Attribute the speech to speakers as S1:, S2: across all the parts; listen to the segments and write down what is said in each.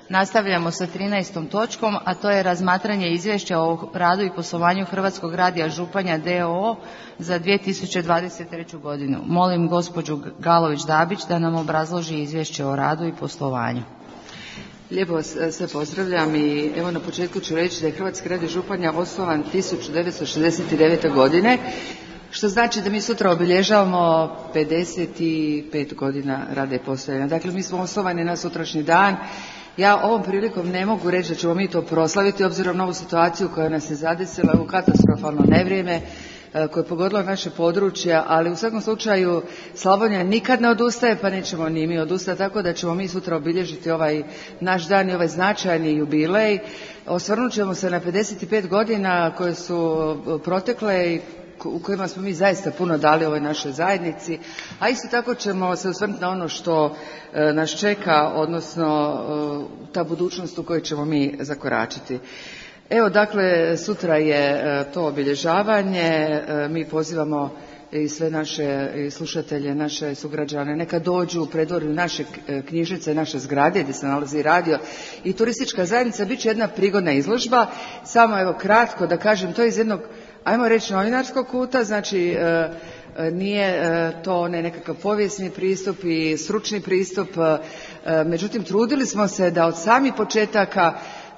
S1: Nastavljamo sa 13. točkom, a to je razmatranje izvješća o radu i poslovanju Hrvatskog radija Županja d.o.o. za 2023. godinu. Molim gospođu Galović-Dabić da nam obrazloži izvješće o radu i poslovanju.
S2: Lijepo vas sve pozdravljam i evo na početku ću reći da je Hrvatski radio Županja osnovan 1969. godine, što znači da mi sutra obilježavamo 55 godina rada i postojanja. Dakle, mi smo osnovani na sutrašnji dan. Ja ovom prilikom ne mogu reći da ćemo mi to proslaviti obzirom na ovu situaciju koja nas je zadesila, ovo katastrofalno nevrijeme koje je pogodilo naše područje, ali u svakom slučaju Slavonija nikad ne odustaje, pa nećemo ni mi odustati, tako da ćemo mi sutra obilježiti ovaj naš dan i ovaj značajni jubilej. Osvrnut ćemo se na 55 godina koje su protekle i u kojima smo mi zaista puno dali ovoj našoj zajednici, a isto tako ćemo se osvrnuti na ono što nas čeka, odnosno ta budućnost u kojoj ćemo mi zakoračiti. Evo, dakle, sutra je to obilježavanje. Mi pozivamo i sve naše slušatelje, naše sugrađane, neka dođu u predvorju naše knjižnice, naše zgrade gdje se nalazi radio i turistička zajednica. Biće jedna prigodna izložba. Samo evo kratko da kažem, to je iz jednog, ajmo reći, novinarskog kuta, znači nije to nekakav povijesni pristup i stručni pristup, međutim trudili smo se da od samih početaka,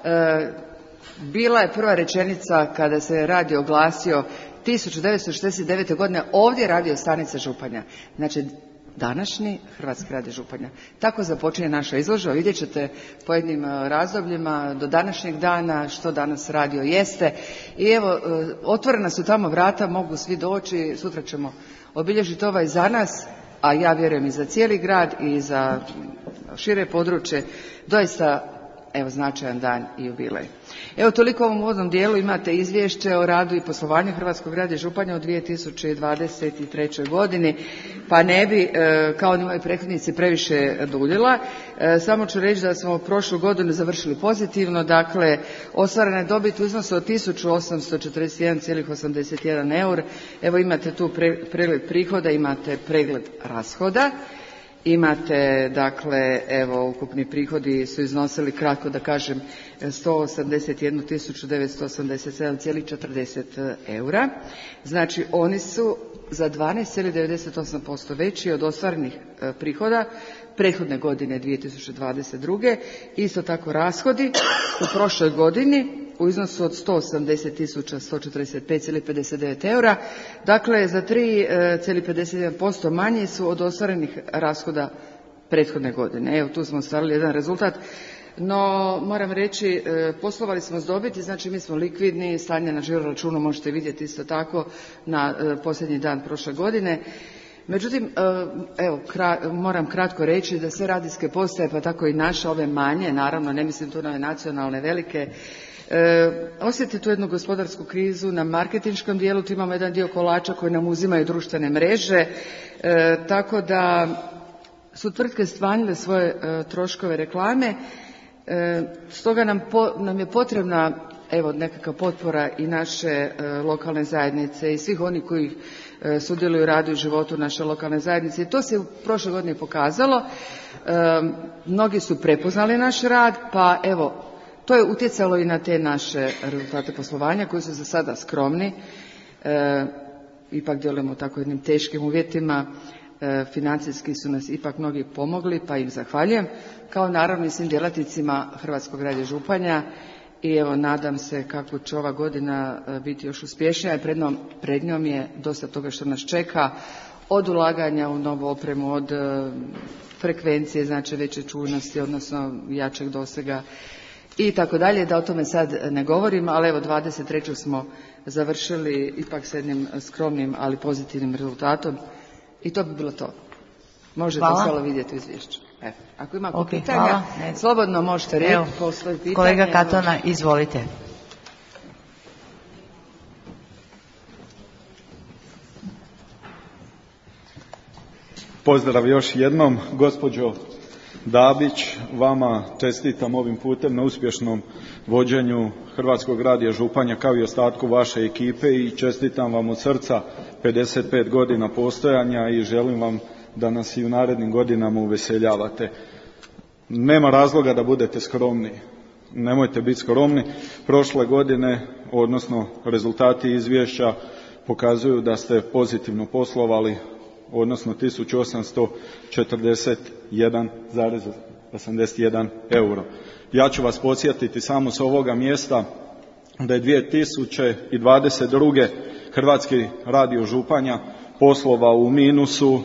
S2: bila je prva rečenica kada se radio oglasio 1969. godine, ovdje radio stanica Županja. Znači, današnji Hrvatski radio Županja. Tako započinje naša izložba. Vidjet ćete pojedinim razdobljima do današnjeg dana što danas radio jeste. I evo, otvorena su tamo vrata, mogu svi doći. Sutra ćemo obilježiti ovaj za nas, a ja vjerujem i za cijeli grad i za šire područje, doista evo značajan dan i jubilej. Evo toliko u ovom uvodnom dijelu. Imate izvješće o radu i poslovanju Hrvatskog radija Županja u 2023. godini, pa ne bi kao ni moji prethodnici previše duljila. Samo ću reći da smo prošlu godinu završili pozitivno, dakle ostvarena je dobit u iznosu od 1841,81 eur. Evo imate tu pregled prihoda, imate pregled rashoda. Imate, dakle, evo, ukupni prihodi su iznosili, kratko da kažem, 181.987,40 eura. Znači, oni su za 12,98% veći od ostvarenih prihoda prethodne godine 2022. Isto tako rashodi u prošloj godini u iznosu od 180.145,59 eura. Dakle, za 3,51% manje su od ostvarenih rashoda prethodne godine. Evo, tu smo ostvarili jedan rezultat. No, moram reći, poslovali smo s dobiti, znači mi smo likvidni, stanje na žiro računu možete vidjeti isto tako na posljednji dan prošle godine. Međutim, evo, moram kratko reći da sve radijske postaje, pa tako i naše, ove manje, naravno ne mislim tu na nacionalne velike, osjeti tu jednu gospodarsku krizu na marketinškom dijelu. Tu imamo jedan dio kolača koji nam uzimaju društvene mreže, tako da su tvrtke smanjile svoje troškove reklame. Stoga nam je potrebna evo nekakva potpora i naše lokalne zajednice i svih onih koji sudjeluju u radu i životu naše lokalne zajednice. I to se u prošloj godini pokazalo. Mnogi su prepoznali naš rad, pa evo, to je utjecalo i na te naše rezultate poslovanja koji su za sada skromni. Ipak djelujemo u tako jednim teškim uvjetima. Financijski su nas ipak mnogi pomogli, pa im zahvaljujem. Kao naravno i svim djelatnicima Hrvatskog radija Županja. I evo, nadam se kako će ova godina biti još uspješnija. Pred njom je dosta toga što nas čeka. Od ulaganja u novu opremu, od frekvencije, znači veće čujnosti, odnosno jačeg dosega i tako dalje, da o tome sad ne govorim, ali evo 23. smo završili ipak s jednim skromnim, ali pozitivnim rezultatom i to bi bilo to. Možete ostalo vidjeti u izvješću. Evo, ako ima pitanja, slobodno možete reći, postoji pitanje.
S1: Kolega Katona, izvolite.
S3: Pozdrav još jednom, gospođo Dabić, vama čestitam ovim putem na uspješnom vođenju Hrvatskog radija Županja kao i ostatku vaše ekipe i čestitam vam od srca 55 godina postojanja i želim vam da nas i u narednim godinama uveseljavate. nema razloga da budete skromni. Nemojte biti skromni. Prošle godine, odnosno rezultati izvješća pokazuju da ste pozitivno poslovali, odnosno 1841,81 euro. Ja ću vas podsjetiti samo s ovoga mjesta da je 2022. Hrvatski radio Županja poslovao u minusu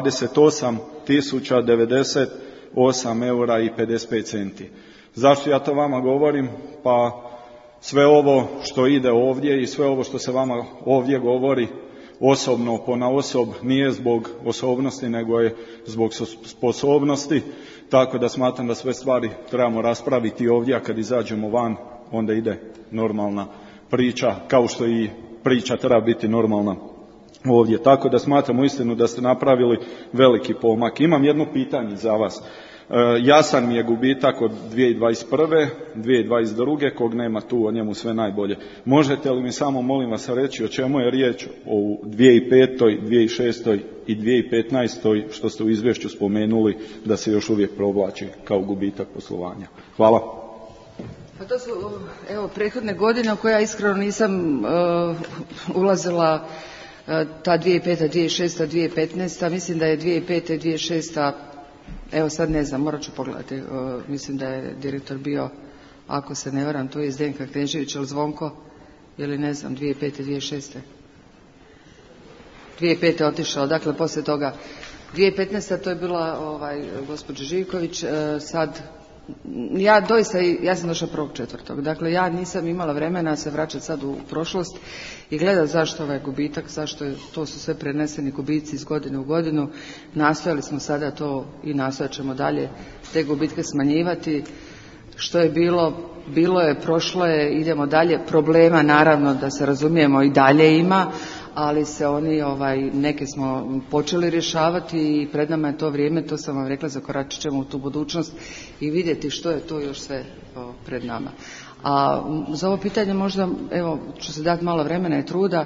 S3: 28.098 eura i 55 centi. Zašto ja to vama govorim? Pa sve ovo što ide ovdje i sve ovo što se vama ovdje govori osobno, ponaosob, nije zbog osobnosti, nego je zbog sposobnosti, tako da smatram da sve stvari trebamo raspraviti ovdje, a kad izađemo van, onda ide normalna priča, kao što i priča treba biti normalna ovdje. Tako da smatram uistinu da ste napravili veliki pomak. Imam jedno pitanje za vas. Jasan mi je gubitak od 2021. 2022. kog nema tu, o njemu sve najbolje. Možete li mi samo, molim vas, reći o čemu je riječ o 2005., 2006. i 2015. što ste u izvješću spomenuli da se još uvijek provlači kao gubitak poslovanja? Hvala.
S2: Pa to su prethodne godine u koje ja iskreno nisam ulazila, ta 2005., 2006., 2015. Mislim da je 2005. i 2006. Evo sad ne znam, morat ću pogledati. Mislim da je direktor bio, ako se ne varam, tu je Zdenka Knežević ili Zvonko, ili ne znam, 2005. 2006. 2005. je otišao, dakle poslije toga. 2015. to je bila gospođa Živković, sad ja sam došla 1.4. Dakle, ja nisam imala vremena se vraćati sad u prošlost i gledati zašto ovaj gubitak, zašto to su sve preneseni gubici iz godine u godinu. Nastojali smo sada to i nastojat ćemo dalje te gubitke smanjivati. Što je bilo je, prošlo je, idemo dalje. Problema naravno, da se razumijemo, i dalje ima, ali se oni, neke smo počeli rješavati i pred nama je to vrijeme, to sam vam rekla, zakoračit ćemo u tu budućnost i vidjeti što je to još sve pred nama. A za ovo pitanje možda, evo, ću se dati malo vremena i truda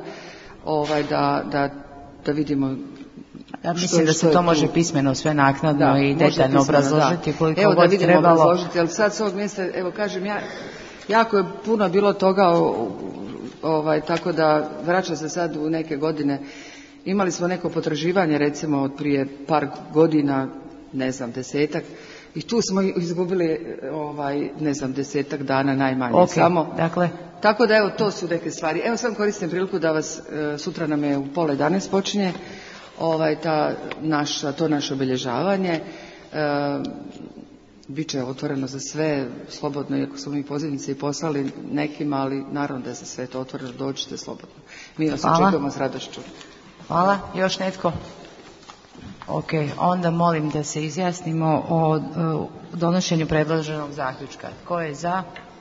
S2: da vidimo.
S1: Ja mislim da se to može pismeno sve naknadno i detaljno obrazložiti koliko
S2: god
S1: trebalo. Evo da vidimo
S2: obrazložiti, ali sad s ovog mjesta, evo kažem ja, jako je puno bilo toga, tako da vraća se sad u neke godine. Imali smo neko potraživanje recimo od prije par godina, ne znam, 10-ak, i tu smo izgubili, ne znam, 10-ak dana najmanje.
S1: Okay, samo. Dakle.
S2: Tako da evo, to su neke stvari. Evo sam koristim priliku da vas, sutra nam je u 10:30 počinje to naše obilježavanje. Biće otvoreno za sve, slobodno, iako smo mi pozivnice i poslali nekima, ali naravno da je za sve to otvoreno, dođite slobodno. Mi vas očekujemo s radošću.
S1: Hvala. Još netko? Ok, onda molim da se izjasnimo o donošenju predloženog zaključka. Tko je za?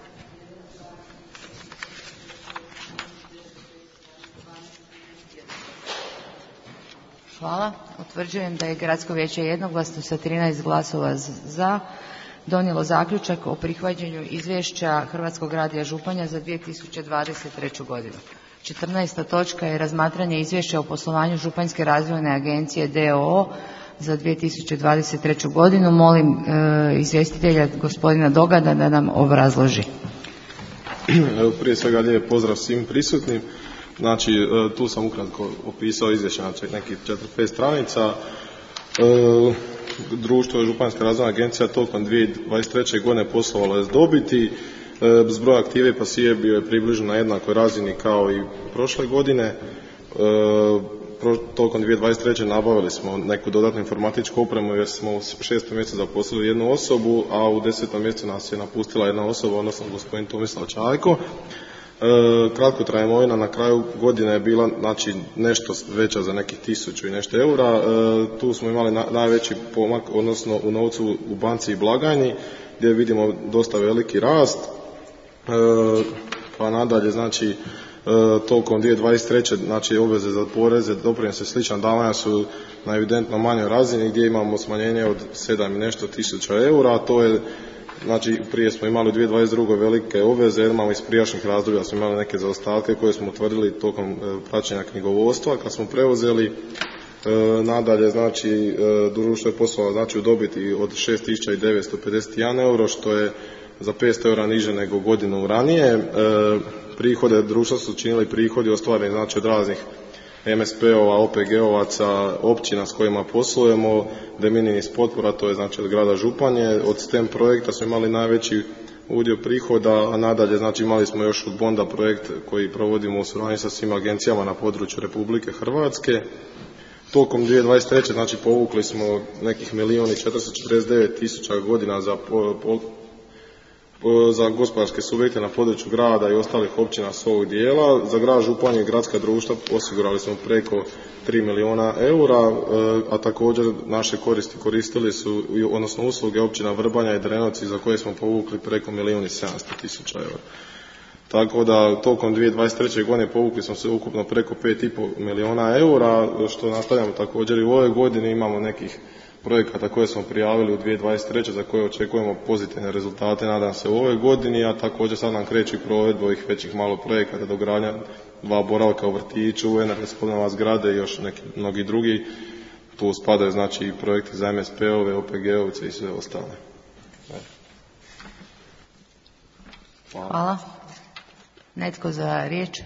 S1: Hvala. Utvrđujem da je Gradsko vijeće jednoglasno sa 13 glasova za donijelo zaključak o prihvaćanju izvješća Hrvatskog radija Županja za 2023. godinu. 14. točka je razmatranje izvješća o poslovanju Županjske razvojne agencije d.o.o. za 2023. godinu. Molim izvjestitelja gospodina Dogana da nam obrazloži.
S4: Evo, prije svega lijep pozdrav svim prisutnim. Znači, tu sam ukratko opisao izvješće na nekih 4-5 stranica. Društvo Županjska razvojna agencija tokom 2023. godine poslovalo je s dobiti. Zbroj aktive i pasive bio je približno na jednakoj razini kao i prošle godine. Tokom 2023. nabavili smo neku dodatnu informatičku opremu jer smo u 6. mjesecu zaposlili jednu osobu, a u 10. mjesecu nas je napustila jedna osoba, odnosno gospodin Tomislav Čajko. Kratkotrajna imovina na kraju godine je bila, znači, nešto veća za nekih 1000 i nešto eura. Tu smo imali najveći pomak, odnosno u novcu u banci i blagajni, gdje vidimo dosta veliki rast. Pa nadalje, znači, tokom 2023. znači obveze za poreze, doprinose, slična davanja su na evidentno manjoj razini, gdje imamo smanjenje od 7 i nešto tisuća eura. To je, znači, prije smo imali u 2022. velike obveze, jer imamo iz prijašnjih razdoblja smo imali neke zaostatke koje smo utvrdili tokom praćenja knjigovodstva. Kad smo preuzeli Nadalje, znači, društvo je poslovalo znači u dobiti od 6.951 euro, što je za 500 eura niže nego godinu ranije. Prihode društva su činili prihodi ostvareni znači od raznih MSP-ova, OPG-ovaca, općina s kojima poslujemo, de minimis potpora, to je znači od grada Županje. Od STEM projekta smo imali najveći udio prihoda, a nadalje znači imali smo još od Bonda projekt koji provodimo u suradnji sa svim agencijama na području Republike Hrvatske. Tokom 2023. znači povukli smo nekih 1.449.000 godina za gospodarske subjekte na području grada i ostalih općina s ovog dijela. Za grad Županje i gradska društva osigurali smo preko 3 milijuna eura, a također naše koristili su, odnosno usluge općina Vrbanja i Drenovci za koje smo povukli preko 1.700.000 eura. Tako da tokom 2023. godine povukli smo se ukupno preko 5,5 milijuna eura, što nastavljamo također i u ovoj godini. Imamo nekih projekata koje smo prijavili u 2023. za koje očekujemo pozitivne rezultate, nadam se, u ovoj godini, a također sad nam kreće provedba ovih većih malo projekata, dogradnja 2 boravka u vrtiću, energetska obnova zgrade i još neki mnogi drugi. Tu spadaju znači i projekti za MSP-ove, OPG-ovce i sve ostale.
S1: Hvala. Netko za riječ?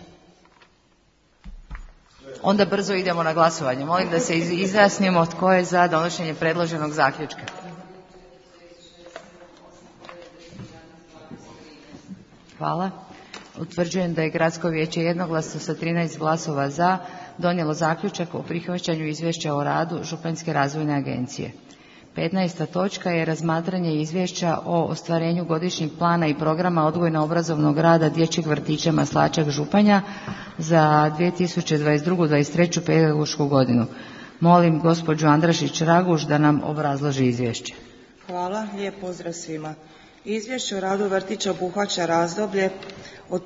S1: Onda brzo idemo na glasovanje. Molim da se izjasnimo tko je za donošenje predloženog zaključka. Hvala. Utvrđujem da je Gradsko vijeće jednoglasno sa 13 glasova za donijelo zaključak o prihvaćanju izvješća o radu Županjske razvojne agencije. 15. točka je razmatranje izvješća o ostvarenju godišnjeg plana i programa odgojno-obrazovnog rada dječjeg vrtića Maslačak Županja za 2022-2023. pedagošku godinu. Molim gospođu Andrašić Raguž da nam obrazloži izvješće.
S5: Hvala, lijep pozdrav svima. Izvješće o radu vrtića obuhvaća razdoblje od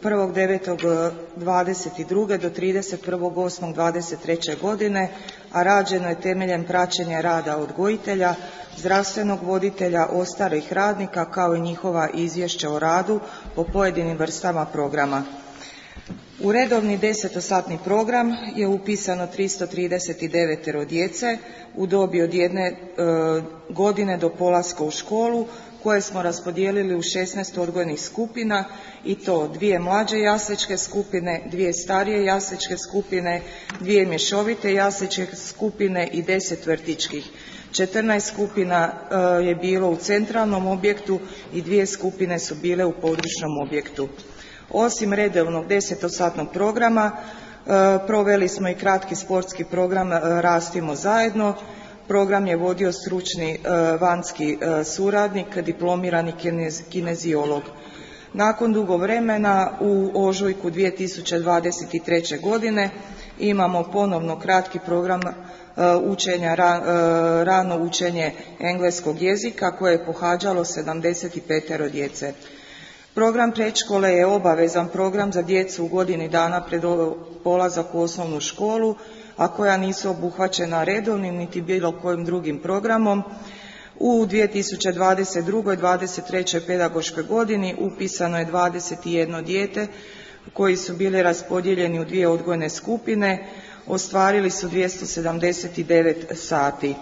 S5: 1.9.22. do 31.8.23. godine, a rađeno je temeljem praćenja rada odgojitelja, zdravstvenog voditelja, ostalih radnika, kao i njihova izvješća o radu po pojedinim vrstama programa. U redovni 10-satni program je upisano 339 djece u dobi od 1 godine do polaska u školu, koje smo raspodijelili u 16 odgojnih skupina, i to 2 mlađe jasličke skupine, 2 starije jasličke skupine, 2 mješovite jasličke skupine i 10 vrtićkih. 14 skupina je bilo u centralnom objektu i 2 skupine su bile u područnom objektu. Osim redovnog 10-satnog programa, proveli smo i kratki sportski program Rastimo zajedno. Program je vodio stručni vanjski suradnik, diplomirani kineziolog. Nakon dugo vremena u ožujku 2023. godine imamo ponovno kratki program učenja, rano učenje engleskog jezika koje je pohađalo 75 djece. Program predškole je obavezan program za djecu u godini dana pred polazak u osnovnu školu, a koja nisu obuhvaćena redovnim niti bilo kojim drugim programom. U 2022. i 2023. pedagoškoj godini upisano je 21 dijete koji su bili raspodijeljeni u 2 odgojne skupine, ostvarili su 279 sati.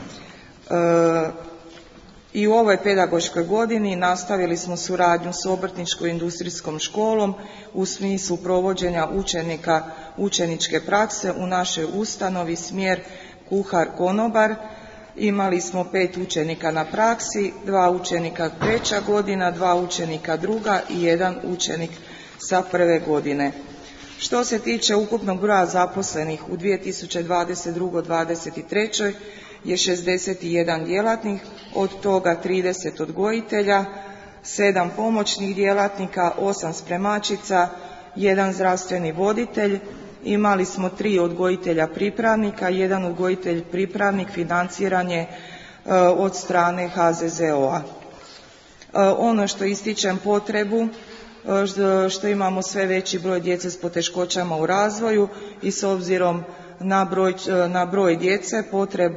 S5: I u ovoj pedagoškoj godini nastavili smo suradnju s obrtničko-industrijskom školom u smislu provođenja učeničke prakse u našoj ustanovi smjer kuhar-konobar. Imali smo 5 učenika na praksi, 2 učenika 3. godina, 2 učenika 2. i 1 učenik sa 1. godine. Što se tiče ukupnog broja zaposlenih u 2022-2023. je 61 djelatnik, od toga 30 odgojitelja, 7 pomoćnih djelatnika, 8 spremačica, 1 zdravstveni voditelj. Imali smo 3 odgojitelja pripravnika, 1 odgojitelj pripravnik, financiranje od strane HZZO-a. Ono što ističem potrebu, što imamo sve veći broj djece s poteškoćama u razvoju i s obzirom na broj djece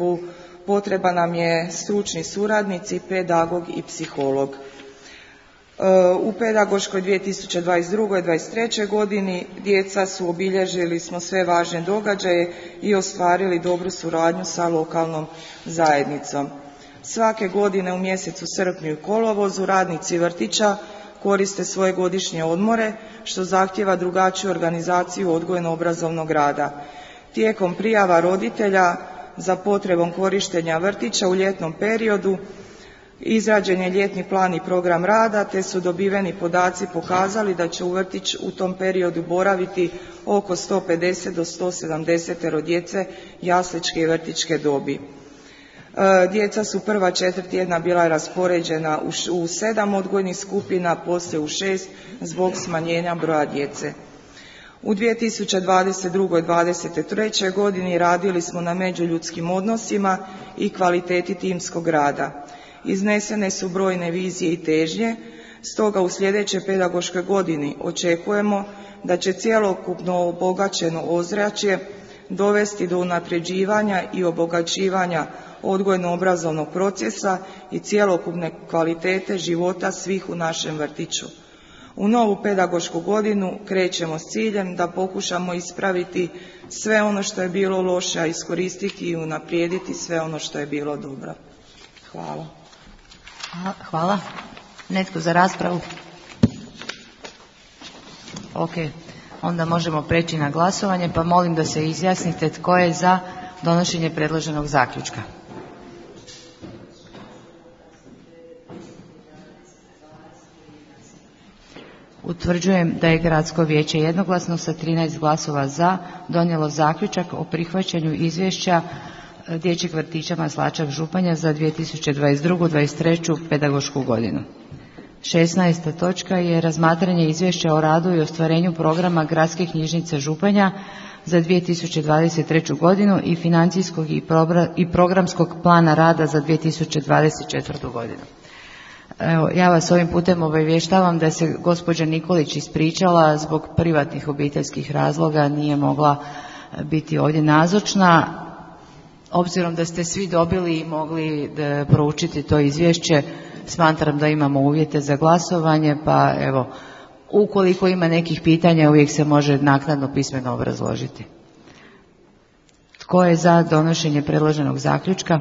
S5: potreba nam je stručni suradnici, pedagog i psiholog. U pedagoškoj 2022.-2023. godini djeca su obilježili smo sve važne događaje i ostvarili dobru suradnju sa lokalnom zajednicom. Svake godine u mjesecu srpnju i kolovozu radnici vrtića koriste svoje godišnje odmore, što zahtijeva drugačiju organizaciju odgojno-obrazovnog rada. Tijekom prijava roditelja za potrebom korištenja vrtića u ljetnom periodu izrađen je ljetni plan i program rada, te su dobiveni podaci pokazali da će u vrtić u tom periodu boraviti oko 150 do 170 djece jasličke i vrtićke dobi. Djeca su prva 4 tjedna bila raspoređena u 7 odgojnih skupina, poslije u 6 zbog smanjenja broja djece. U 2022. i 2023. godini radili smo na međuljudskim odnosima i kvaliteti timskog rada. Iznesene su brojne vizije i težnje, stoga u sljedećoj pedagoškoj godini očekujemo da će cjelokupno obogaćeno ozračje dovesti do unapređivanja i obogaćivanja odgojno-obrazovnog procesa i cjelokupne kvalitete života svih u našem vrtiću. U novu pedagošku godinu krećemo s ciljem da pokušamo ispraviti sve ono što je bilo loše, a iskoristiti i unaprijediti sve ono što je bilo dobro. Hvala.
S1: Hvala. Netko za raspravu? Ok, onda možemo preći na glasovanje, pa molim da se izjasnite tko je za donošenje predloženog zaključka. Utvrđujem da je Gradsko vijeće jednoglasno sa 13 glasova za donijelo zaključak o prihvaćanju izvješća Dječjeg vrtića Maslačak Županja za 2022-2023. pedagošku godinu. 16. točka je razmatranje izvješća o radu i ostvarenju programa Gradske knjižnice Županja za 2023. godinu i financijskog i programskog plana rada za 2024. godinu. Evo, ja vas ovim putem obavještavam da se gospođa Nikolić ispričala zbog privatnih obiteljskih razloga, nije mogla biti ovdje nazočna. Obzirom da ste svi dobili i mogli proučiti to izvješće, smatram da imamo uvjete za glasovanje, pa evo, ukoliko ima nekih pitanja uvijek se može naknadno pismeno obrazložiti. Tko je za donošenje predloženog zaključka?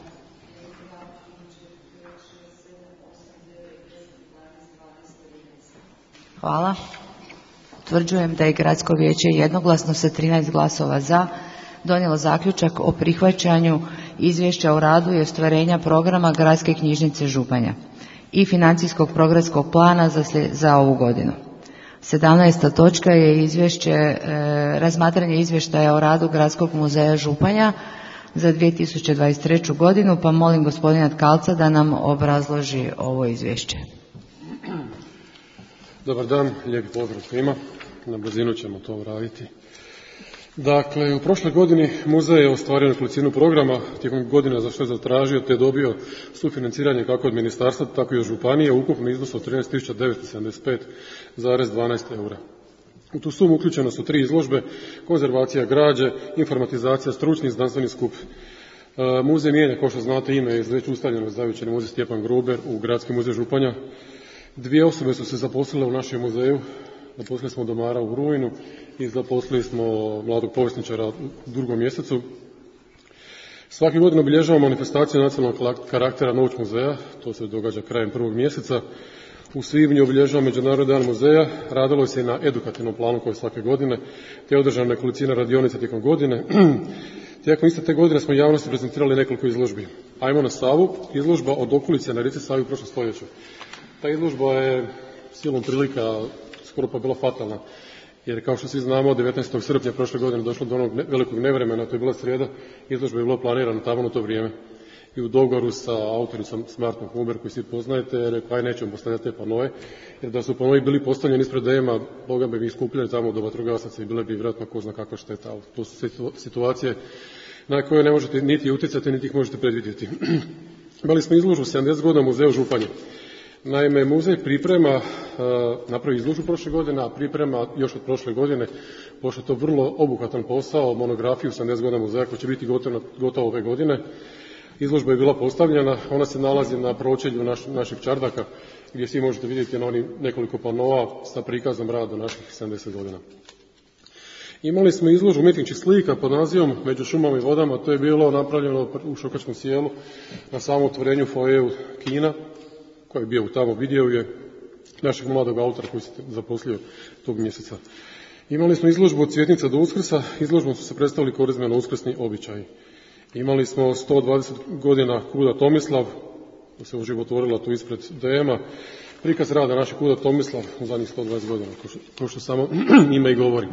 S1: Hvala. Utvrđujem da je Gradsko vijeće jednoglasno sa 13 glasova za donijelo zaključak o prihvaćanju izvješća o radu i ostvarenja programa Gradske knjižnice Županja i financijskog programskog plana za ovu godinu. 17. točka je razmatranje izvještaja o radu Gradskog muzeja Županja za 2023. godinu, pa molim gospodina Tkalca da nam obrazloži ovo izvješće.
S6: Dobar dan, lijepi pozdrav svima. Na brzinu ćemo to uraditi. Dakle, u prošloj godini muzej je ostvario nekolicinu programa tijekom godina za što je zatražio te dobio sufinanciranje kako od ministarstva, tako i od županije u ukupnom iznosu od 13.975,12 eura. U tu sumu uključeno su 3 izložbe, konzervacija građe, informatizacija, stručni i znanstveni skup. Muzej mijenja, kao što znate, ime je već ustaljeno Zavičajni muzej Stjepan Gruber u Gradski muzej Županja. 2 osobe su se zaposlile u našem muzeju. Zaposlili smo domara u rujnu i zaposlili smo mladog povjesničara u 2. mjesecu. Svake godine obilježavamo manifestaciju nacionalnog karaktera Noć muzeja, to se događa krajem 1. mjeseca. U svibnju obilježavamo Međunarodni dan muzeja, radilo se i na edukativnom planu koji svake godine, te je održana nekolicina radionica tijekom godine. Tijekom iste te godine smo javnosti prezentirali nekoliko izložbi. Ajmo na Savu, izložba od okulice na rijeci Savi u prošlom stoljeću. Ta izložba je silom prilika skoro pa bila fatalna, jer kao što svi znamo, 19. srpnja prošle godine došlo do onog velikog nevremena, to je bila srijeda, izložba je bila planirana tamo u to vrijeme. I u dogovoru sa autoricom Smartom Huber, koji svi poznajete, rekao, nećemo postavljati te panoje, jer da su panoji bili postavljeni ispred DM-a, Boga bi ih skupljali tamo do vatrogasaca i bile bi vjerojatno ko zna kakva šteta, ali to su situacije na koje ne možete niti utjecati, niti ih možete predvidjeti. Imali smo izložbu 70 godina muzeja u Županji. Naime, muzej priprema, napravi izložbu prošle godine, a priprema još od prošle godine, pošto je to vrlo obuhvatan posao, monografiju 70 godina muzeja koja će biti gotova ove godine. Izložba je bila postavljena, ona se nalazi na pročelju našeg čardaka gdje svi možete vidjeti na onih nekoliko panova sa prikazom rada naših 70 godina. Imali smo izložbu umjetničkih slika pod nazivom Među šumama i vodama, to je bilo napravljeno u Šokačkom Sjelu na samom otvorenju foajeu kina, koji je bio tamo, vidio je našeg mladog autora koji se zaposlio tog mjeseca. Imali smo izložbu od Cvjetnica do Uskrsa, izložbom su se predstavili korizmeno uskrsni običaji. Imali smo 120 godina Kuda Tomislav, koja se oživotvorila tu ispred DM-a, prikaz rada našeg Kuda Tomislav u zadnjih 120 godina, kao što samo ime i govori.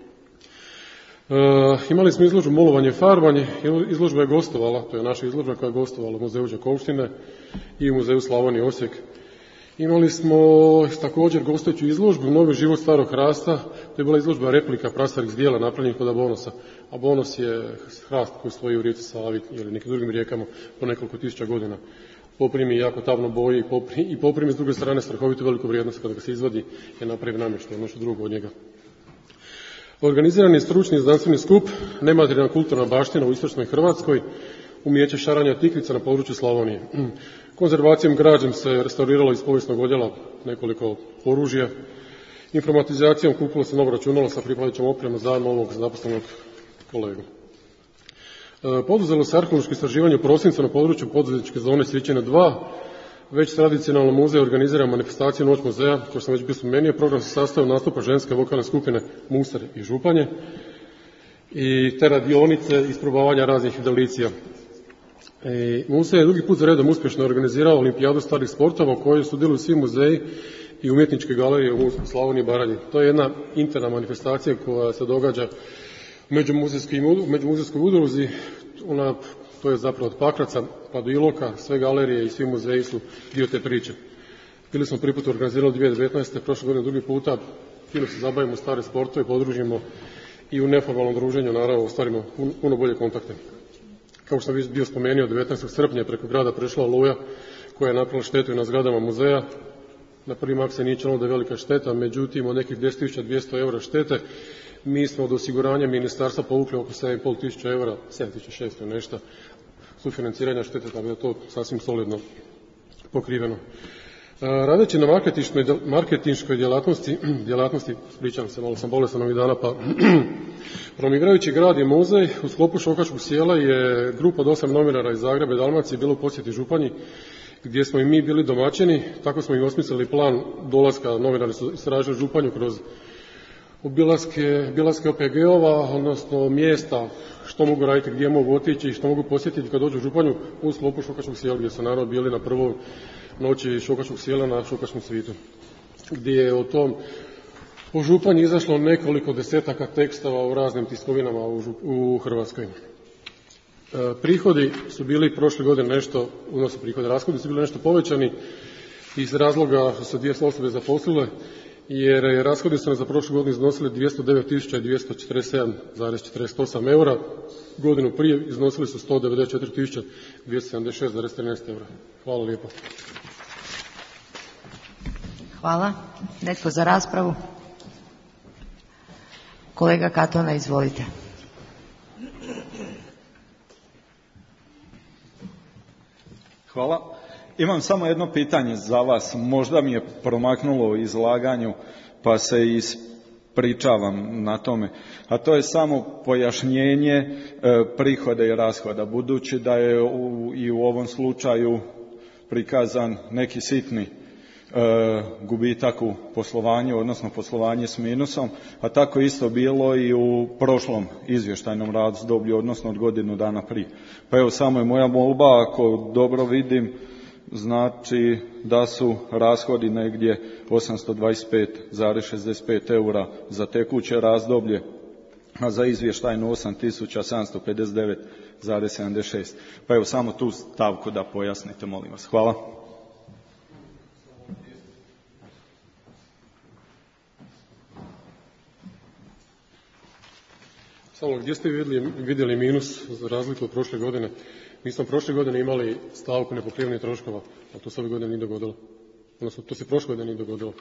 S6: Imali smo izložbu Molovanje i farbanje, izložba je gostovala, to je naša izložba koja je gostovala u Muzeju Đakovštine i u Muzeju Slavonije Osijek. Imali smo također gostujuću izložbu Novi život starog hrasta, to je bila izložba replika prastarih zdjela napravljenih kod Abonosa. Abonos je hrast koji stoji u rijeci Savi ili nekim drugim rijekama po nekoliko tisuća godina. Poprimi jako tamno boji i poprimi s druge strane strahovitu veliku vrijednost kada ga se izvadi je napravi namještaj, nešto drugo od njega. Organiziran je stručni znanstveni skup Nematerijalna kulturna baština u istočnoj Hrvatskoj, umijeće šaranja tikvica na području Slavonije. Konzervacijom građem se restauriralo iz povijesnog odjela nekoliko oružja. Informatizacijom kupilo se novo računalo sa pripadajućom opremom za novog zaposlenog kolegu. Poduzelo se arheološko istraživanje u prosincu na području poduzetničke zone Svićene 2. Već tradicionalno muzej organizira manifestaciju Noć muzeja, kao sam već bio spomenuo, program se sastoji od nastupa ženske vokalne skupine Mustar i Županje i te radionice isprobavanja raznih delicija. Muzej je drugi put za redom uspješno organizirao olimpijadu starih sportova u kojoj sudjeluju svi muzeji i umjetničke galerije u Slavoniji i Baranji. To je jedna interna manifestacija koja se događa u međumuzejskoj udruzi, to je zapravo od Pakraca pa do Iloka, sve galerije i svi muzeji su dio te priče. Bili smo prvi put organizirali 2019. prošle godine drugi puta, fino se zabavimo stare sportove, podružimo i u neformalnom druženju naravno ostvarimo puno bolje kontakte. Kao što sam već bio spomenuo, 19. srpnja preko grada prešla oluja koja je napravila štetu i na zgradama muzeja. Na prvi mak se nije činilo da je velika šteta, međutim od nekih 10.200 eura štete mi smo od osiguranja ministarstva povukli oko 7.500 eura, 7.600 nešto, sufinanciranja štete, tako da je to sasvim solidno pokriveno. Radeći na marketinškoj djelatnosti, pričam se, malo sam bolestan ovih dana, pa promigrajući grad i muzej, u sklopu Šokačkog Sjela je grupa od 8 novinara iz Zagreba i Dalmacije bilo u posjeti Županji, gdje smo i mi bili domaćini, tako smo i osmislili plan dolaska, novinari su istražili Županju kroz obilaske OPG-ova, odnosno mjesta što mogu raditi, gdje mogu otići i što mogu posjetiti kad dođu u Županju u sklopu Šokačkog Sjela, gdje su naravno bili na prvoj noći Šokačkog Sjela na Šokačkom svitu, gdje je u Županji izašlo nekoliko desetaka tekstova u raznim tiskovinama u Hrvatskoj. Prihodi su bili prošle godine nešto, odnosno rashodi su bili nešto povećani iz razloga što su dvije osobe zaposlile, jer rashodi su za prošlu godinu iznosili 209.247,48 eura, godinu prije iznosili su 194.276,13 eura. Hvala lijepo.
S1: Hvala. Netko za raspravu? Kolega Katona, izvolite.
S3: Hvala. Imam samo jedno pitanje za vas. Možda mi je promaknulo u izlaganju, pa se ispričavam na tome. A to je samo pojašnjenje prihoda i rashoda. Budući da je i u ovom slučaju prikazan neki sitni gubitak u poslovanju, odnosno poslovanje s minusom, a tako isto bilo i u prošlom izvještajnom razdoblju, odnosno od godinu dana prije. Pa evo, samo je moja molba, ako dobro vidim, znači da su rashodi negdje 825,65 eura za tekuće razdoblje, a za izvještajnu 8.759,76. Pa evo, samo tu stavku da pojasnite, molim vas. Hvala.
S6: Samo gdje ste vidjeli minus za razliku od prošle godine? Mi smo prošle godine imali stavku nepokrivenih troškova, a to se ove godine nije dogodilo. Odnosno, to se prošle godine nije dogodilo.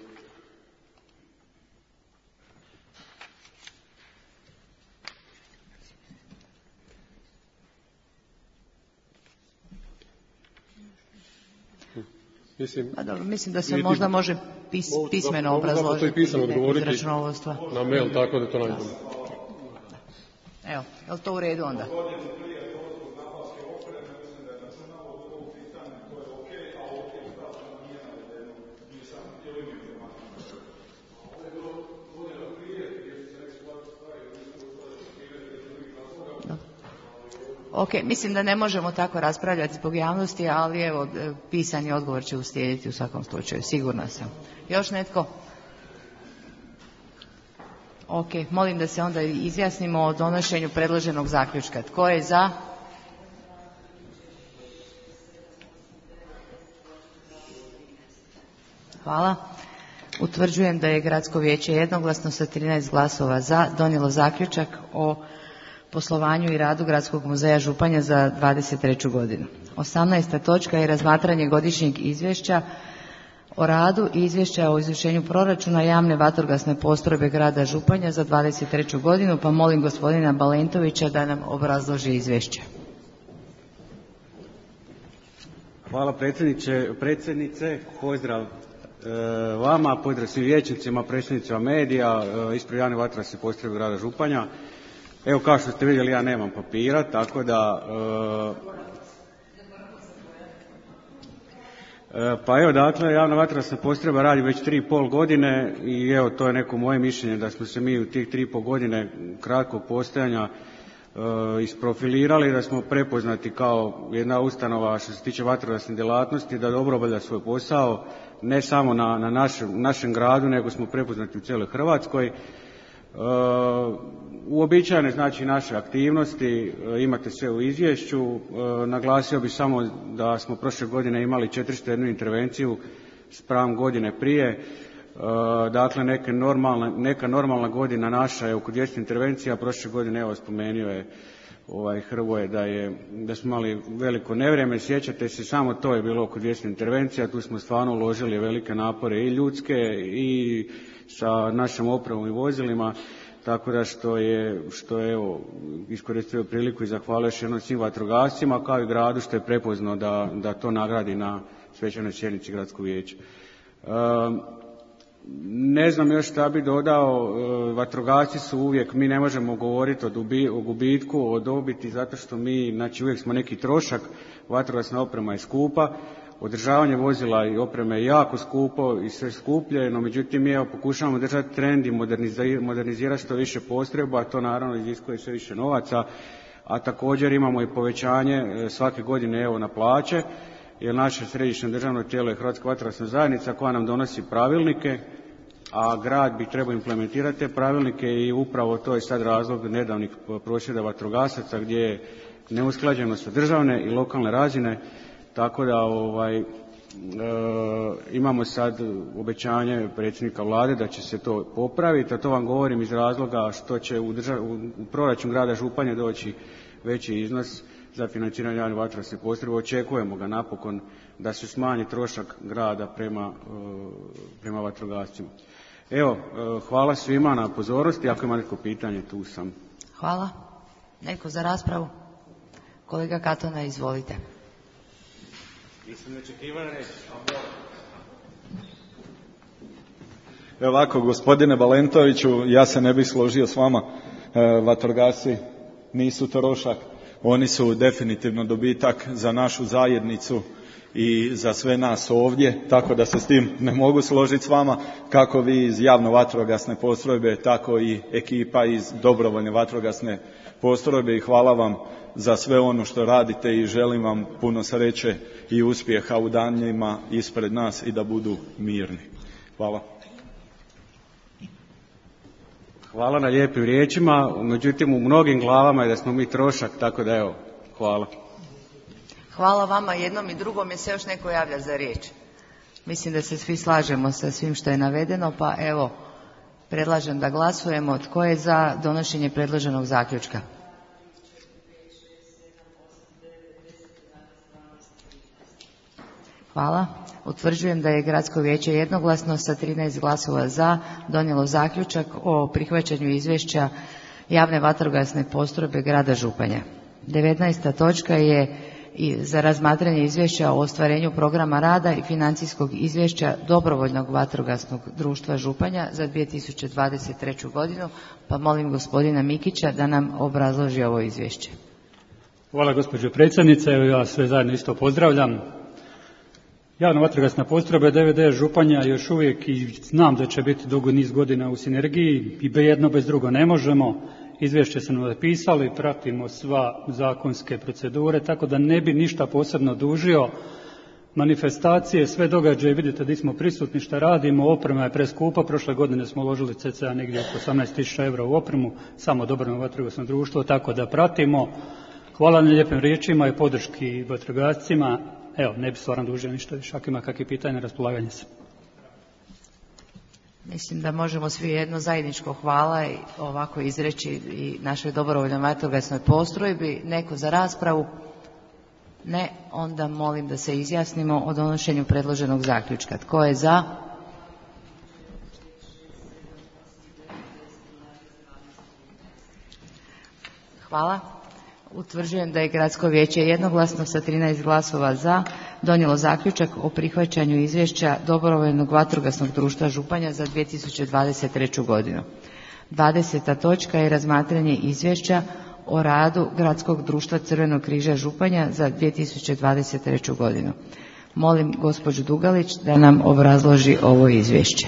S1: Mislim da se možda može pismeno obrazložiti.
S6: To i pisano odgovoriti na mail, tako da je to najbolje.
S1: Evo, je li to u redu onda? Ok, mislim da ne možemo tako raspravljati zbog javnosti, ali evo, pisani odgovor će uslijediti u svakom slučaju, sigurna sam. Još netko? Ok, molim da se onda izjasnimo o donošenju predloženog zaključka. Tko je za? Hvala. Utvrđujem da je Gradsko vijeće jednoglasno sa 13 glasova za donijelo zaključak o poslovanju i radu Gradskog muzeja Županja za 23. godinu. 18. točka je razmatranje godišnjeg izvješća o radu i izvješća o izvršenju proračuna javne vatrogasne postrojbe grada Županja za 23. godinu, pa molim gospodina Balentovića da nam obrazloži izvješće.
S7: Hvala predsjednice, pozdrav vama, pozdrav svim vijećnicima, predsjednicima medija, ispred javne vatrogasne postrojbe grada Županja. Evo, kao što ste vidjeli, ja nemam papira, tako da pa evo, dakle, javna vatrogasna postrojba radi već 3,5 godine i evo, to je neko moje mišljenje da smo se mi u tih 3,5 godine kratkog postojanja isprofilirali, da smo prepoznati kao jedna ustanova što se tiče vatrogasne djelatnosti, da dobro obavlja svoj posao, ne samo na našem gradu, nego smo prepoznati u cijeloj Hrvatskoj. Uobičajene znači naše aktivnosti imate sve u izvješću. Naglasio bih samo da smo prošle godine imali 401 intervenciju spram godine prije. Dakle, neka normalna godina naša je oko 200 intervencija. Prošle godine, evo, spomenuo je Hrvoje da smo imali veliko nevrijeme. Sjećate se, samo to je bilo oko 200 intervencija. Tu smo stvarno uložili velike napore i ljudske i sa našom opremom i vozilima. Tako da što je evo, iskoristio priliku i zahvalio još jednom svim vatrogascima kao i gradu što je prepoznao da to nagradi na svečanoj sjednici Gradskog vijeća. Ne znam još šta bi dodao, vatrogasci su uvijek, mi ne možemo govoriti o gubitku, o dobiti, zato što mi, znači, uvijek smo neki trošak, vatrogasna oprema je skupa, održavanje vozila i opreme je jako skupo i sve skuplje, no međutim mi pokušavamo držati trend i modernizirati što više postrojba, a to naravno iziskuje sve više novaca, a također imamo i povećanje svake godine evo na plaće, jer naše središnje državno tijelo je Hrvatska vatrogasna zajednica koja nam donosi pravilnike, a grad bi trebao implementirati te pravilnike i upravo to je sad razlog nedavnih prosvjeda vatrogasaca gdje je neusklađenost sa državne i lokalne razine. Tako da imamo sad obećanje predsjednika vlade da će se to popraviti, a to vam govorim iz razloga što će u proračun grada Županje doći veći iznos za financiranje javne vatrogasne postrojbe. Očekujemo ga napokon da se smanji trošak grada prema vatrogascima. Evo, hvala svima na pozornosti, ako ima neko pitanje, tu sam.
S1: Hvala. Neko za raspravu? Kolega Katona, izvolite.
S3: Evo ovako, gospodine Balentoviću, ja se ne bih složio s vama. Vatrogasci nisu trošak, oni su definitivno dobitak za našu zajednicu i za sve nas ovdje, tako da se s tim ne mogu složiti s vama, kako vi iz javno vatrogasne postrojbe, tako i ekipa iz dobrovoljne vatrogasne postrojbe, i hvala vam za sve ono što radite i želim vam puno sreće i uspjeha u danima ispred nas i da budu mirni. Hvala.
S7: Hvala na lijepim riječima, međutim u mnogim glavama je da smo mi trošak, tako da evo, hvala.
S1: Hvala vama jednom i drugom, je se još neko javlja za riječ. Mislim da se svi slažemo sa svim što je navedeno, pa evo, predlažem da glasujemo. Tko je za donošenje predloženog zaključka? Hvala. Utvrđujem da je Gradsko vijeće jednoglasno sa 13 glasova za donijelo zaključak o prihvaćanju izvješća javne vatrogasne postrojbe grada Županja. 19. točka je za razmatranje izvješća o ostvarenju programa rada i financijskog izvješća Dobrovoljnog vatrogasnog društva Županja za 2023. godinu, pa molim gospodina Mikića da nam obrazloži ovo izvješće.
S8: Hvala gospođo predsjednice, evo ja sve zajedno isto pozdravljam. Javna vatrogasna postrojba DVD Županja još uvijek i znam da će biti dugo niz godina u sinergiji i jedno bez drugo ne možemo. Izvješće smo napisali, pratimo sva zakonske procedure, tako da ne bi ništa posebno dužio. Manifestacije, sve događaje, vidite da smo prisutni, šta radimo, oprema je preskupa, prošle godine smo uložili cca negdje oko 18.000 eura u opremu, samo Dobrovoljno vatrogasno društvo, tako da pratimo. Hvala na lijepim riječima i podrški vatrogascima. Evo, ne bi stvarno dužio ništa više, ako ima kakve pitanja, na raspolaganje se.
S1: Mislim da možemo svi jedno zajedničko hvala i ovako izreći i našoj dobrovoljnoj vatrogasnoj postrojbi. Neko za raspravu? Ne, onda molim da se izjasnimo o donošenju predloženog zaključka. Tko je za? Hvala. Utvrđujem da je Gradsko vijeće jednoglasno sa 13 glasova za donijelo zaključak o prihvaćanju izvješća Dobrovoljnog vatrogasnog društva Županja za 2023. godinu. 20. točka je razmatranje izvješća o radu Gradskog društva Crvenog križa Županja za 2023. godinu. Molim gospođu Dugalić da nam obrazloži ovo izvješće.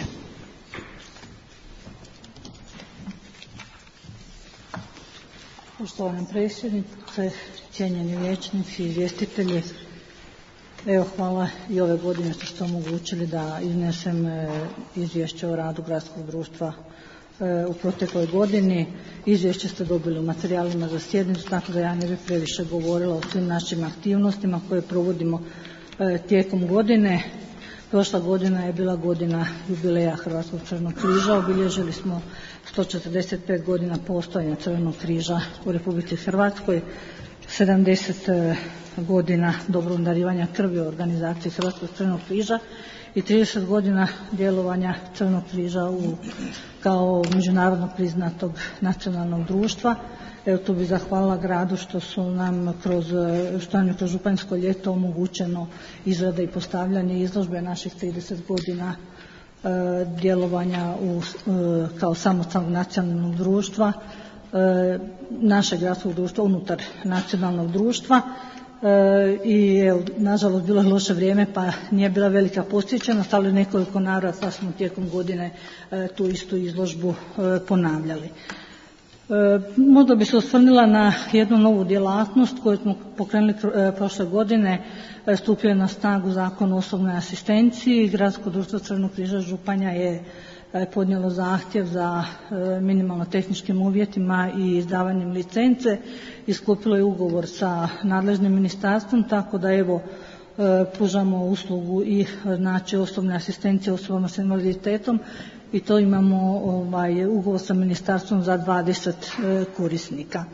S9: Poštovana predsjednice, cijenjeni vijećnici i izvjestitelji, evo hvala i ove godine što ste omogućili da iznesem izvješće o radu Gradskog društva u protekloj godini. Izvješće ste dobili u materijalima za sjednicu, tako da ja ne bih previše govorila o svim našim aktivnostima koje provodimo tijekom godine. Prošla godina je bila godina jubileja Hrvatskog Crvenog križa. Obilježili smo 145 godina postojanja Crvenog križa u Republici Hrvatskoj, 70 godina dobrovoljnog darivanja krvi u organizaciji Hrvatskog Crvenog križa i 30 godina djelovanja Crvenog križa kao međunarodno priznatog nacionalnog društva. Evo, tu bih zahvalila gradu što nam je kroz županjsko ljeto omogućeno izrada i postavljanje izložbe naših 30 godina djelovanja kao samostalnog nacionalnog društva, našeg gradskog društva unutar nacionalnog društva. I evo, nažalost bilo je loše vrijeme pa nije bila velika posjećenost, ali nekoliko navrata smo tijekom godine tu istu izložbu ponavljali. Možda bi se osvrnula na jednu novu djelatnost koju smo pokrenuli prošle godine. Stupio je na snagu Zakon o osobnoj asistenciji. Gradsko društvo Crvenog križa Županja je podnijelo zahtjev za minimalno tehničkim uvjetima i izdavanjem licence i sklopilo je ugovor sa nadležnim ministarstvom, tako da evo pružamo uslugu i znači osobne asistencije osobama s invaliditetom i to imamo ugovor sa ministarstvom za 20 korisnika.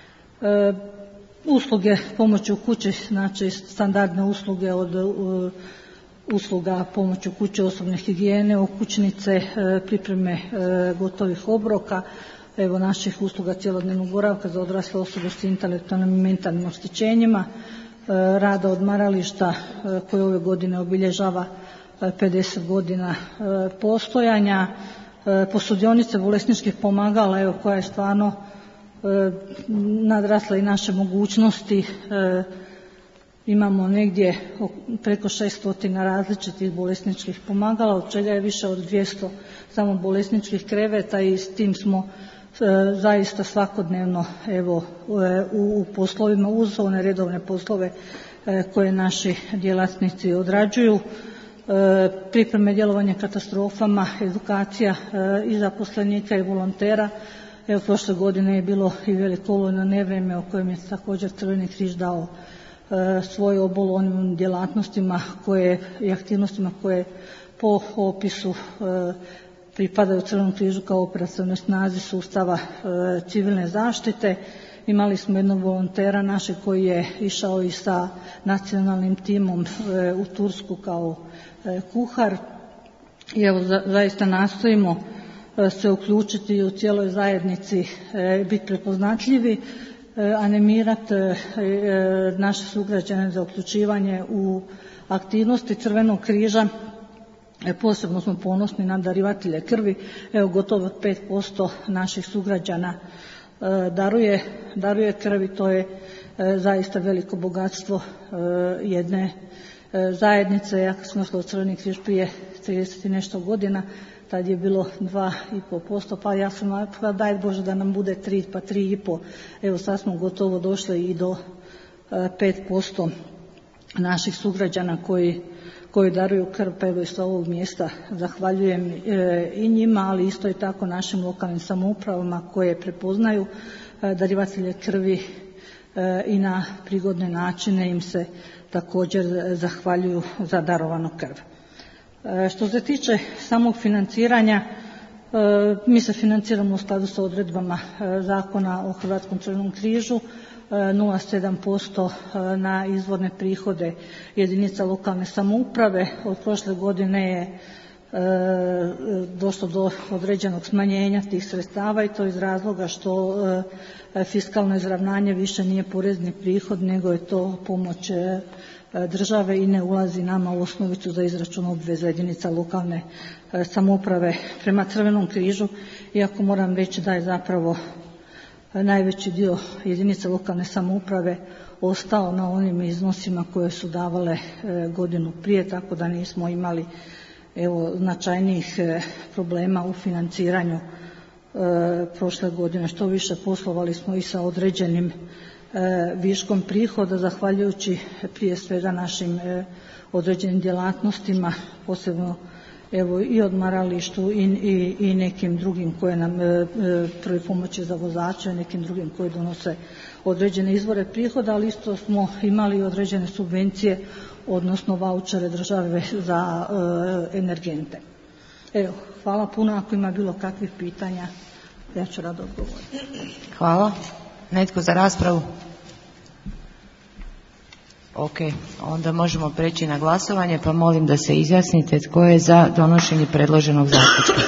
S9: Usluge pomoći u kući, znači standardne usluge od usluga pomoći u kući, osobne higijene, okućnice, pripreme gotovih obroka, evo naših usluga cjelodnevnog boravka za odrasle osobe s intelektualnim i mentalnim oštećenjima, rada odmarališta koje ove godine obilježava 50 godina postojanja, posudionice bolesničkih pomagala, evo koja je stvarno nadrasla i naše mogućnosti. Imamo negdje preko 600 različitih bolesničkih pomagala, od čega je više od 200 samo bolesničkih kreveta i s tim smo zaista svakodnevno evo u poslovima uz one redovne poslove koje naši djelatnici odrađuju. Pripreme djelovanja katastrofama, edukacija i zaposlenika i volontera. Evo prošle godine je bilo i veliko olujno nevrijeme o kojem je također Crveni križ dao svoj obol onim djelatnostima i aktivnostima koje po opisu pripadaju Crvenom križu kao operativnoj snazi sustava civilne zaštite. Imali smo jednog volontera našeg koji je išao i sa nacionalnim timom u Tursku kao kuhar i evo zaista nastojimo se uključiti u cijeloj zajednici, biti prepoznatljivi. animirati naše sugrađane za uključivanje u aktivnosti Crvenog križa. Posebno smo ponosni na darivatelje krvi. Evo, gotovo 5% naših sugrađana daruje krvi. To je zaista veliko bogatstvo jedne zajednice. Ja sam došla u Crveni križ prije 30 i nešto godina, tad je bilo 2,5%, pa ja sam rekla daj Bože da nam bude 3, pa 3,5. Evo sad smo gotovo došli i do 5% naših sugrađana koji daruju krv. Pa evo, iz ovog mjesta zahvaljujem i njima, ali isto i tako našim lokalnim samoupravama koje prepoznaju darivatelje krvi i na prigodne načine im se također zahvaljuju za darovanu krv. Što se tiče samog financiranja, mi se financiramo u skladu sa odredbama Zakona o Hrvatskom Crvenom križu, 0,7% na izvorne prihode jedinica lokalne samouprave. Od prošle godine je došlo do određenog smanjenja tih sredstava i to iz razloga što fiskalno izravnanje više nije porezni prihod, nego je to pomoć države i ne ulazi nama u osnovicu za izračun obveza jedinica lokalne samouprave prema Crvenom križu, iako moram reći da je zapravo najveći dio jedinica lokalne samouprave ostao na onim iznosima koje su davale godinu prije, tako da nismo imali značajnijih problema u financiranju prošle godine. Što više, poslovali smo i sa određenim viškom prihoda, zahvaljujući prije svega našim određenim djelatnostima, posebno i odmaralištu i nekim drugim koje nam prve pomoći za vozače, nekim drugim koji donose određene izvore prihoda, ali isto smo imali određene subvencije, odnosno vaučere države za energente. Evo, hvala puno. Ako ima bilo kakvih pitanja, ja ću rado odgovoriti.
S1: Hvala. Netko za raspravu? Ok, onda možemo preći na glasovanje, pa molim da se izjasnite tko je za donošenje predloženog zaključka.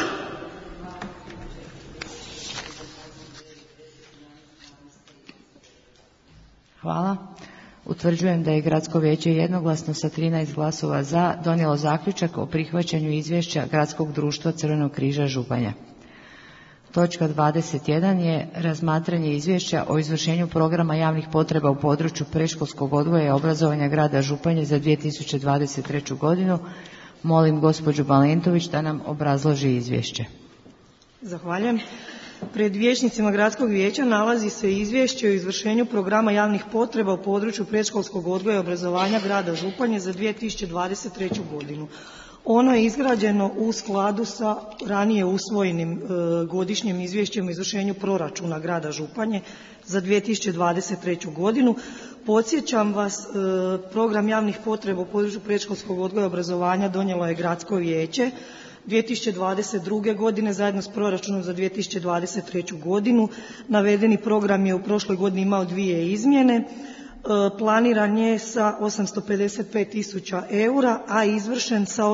S1: Hvala. Utvrđujem da je Gradsko vijeće jednoglasno sa 13 glasova za donijelo zaključak o prihvaćanju izvješća Gradskog društva Crvenog križa Županja. Točka 21 je razmatranje izvješća o izvršenju programa javnih potreba u području predškolskog odgoja i obrazovanja grada Županje za 2023. godinu. Molim gospođu Balentović da nam obrazloži izvješće.
S10: Zahvaljujem. Pred vijećnicima Gradskog vijeća nalazi se izvješće o izvršenju programa javnih potreba u području predškolskog odgoja i obrazovanja grada Županje za 2023. godinu. Ono je izgrađeno u skladu sa ranije usvojenim godišnjim izvješćem o izvršenju proračuna grada Županje za 2023. godinu. Podsjećam vas, program javnih potreba u području predškolskog odgoja i obrazovanja donijelo je Gradsko vijeće 2022. godine zajedno s proračunom za 2023. godinu. Navedeni program je u prošloj godini imao 2 izmjene. Planiran je sa 855.000 eura, a izvršen sa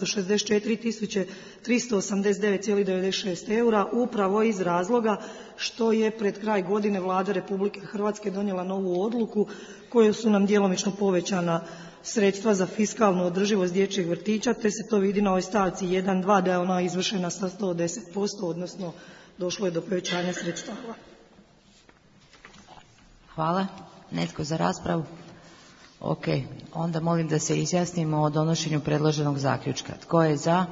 S10: 864.389,96 eura upravo iz razloga što je pred kraj godine Vlada Republike Hrvatske donijela novu odluku kojom su nam djelomično povećana sredstva za fiskalnu održivost dječjeg vrtića, te se to vidi na ovoj stavci 1.2 da je ona izvršena sa 110%, odnosno došlo je do povećanja sredstava.
S1: Hvala. Netko za raspravu? Ok, onda molim da se izjasnimo o donošenju predloženog zaključka. Tko je za?